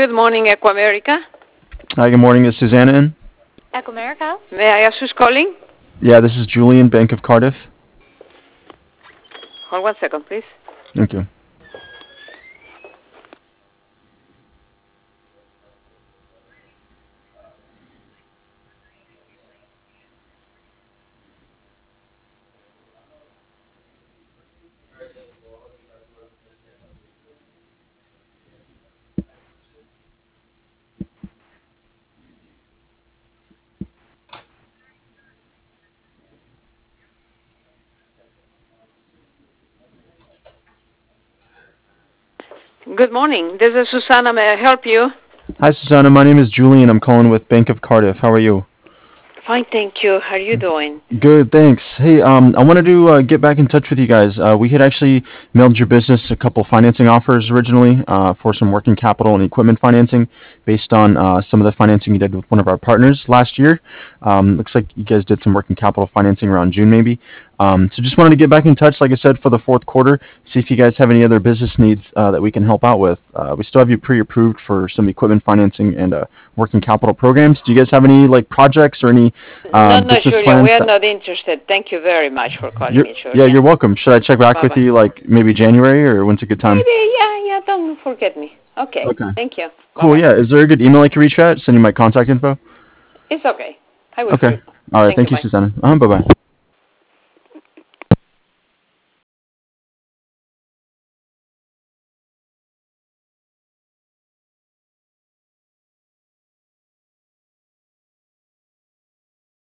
Good morning, Equamerica. Hi, good morning. Is Susanna in? Ecomerica? May I ask who's calling? Yeah, this is Julian, Bank of Cardiff. Hold 1 second, please. Thank you. Good morning. This is Susana. May I help you? Hi, Susanna. My name is Julian. I'm calling with Bank of Cardiff. How are you? Fine, thank you. How are you doing? Good, thanks. Hey, I wanted to get back in touch with you guys. We had actually mailed your business a couple financing offers originally for some working capital and equipment financing based on some of the financing you did with one of our partners last year. Looks like you guys did some working capital financing around June, maybe. So just wanted to get back in touch, like I said, for the fourth quarter, see if you guys have any other business needs that we can help out with. We still have you pre-approved for some equipment financing and working capital programs. Do you guys have any like projects or any No, business Julian, we plans are that not interested. Thank you very much for calling you're me, yeah, Julian. you're welcome. Should I check back with Bye-bye. you like maybe January or when's a good time? Maybe, yeah, don't forget me. Okay, Okay. thank you. Cool. Bye-bye. Yeah. Is there a good email I can reach you at? Send you my contact info. It's okay. I will Okay. see you. All right. Thank you, Thank you, bye. Susanna. Bye bye.